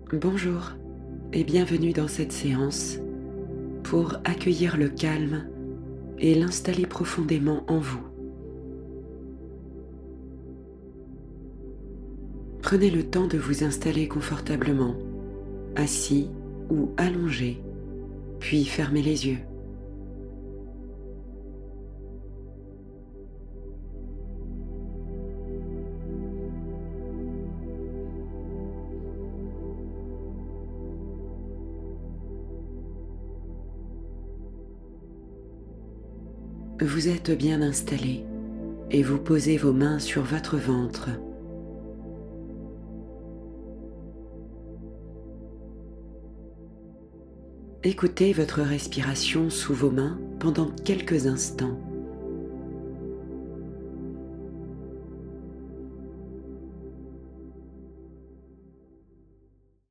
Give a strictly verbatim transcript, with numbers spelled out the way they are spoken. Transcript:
Bonjour et bienvenue dans cette séance pour accueillir le calme et l'installer profondément en vous. Prenez le temps de vous installer confortablement, assis ou allongé, puis fermez les yeux. Vous êtes bien installé et vous posez vos mains sur votre ventre. Écoutez votre respiration sous vos mains pendant quelques instants.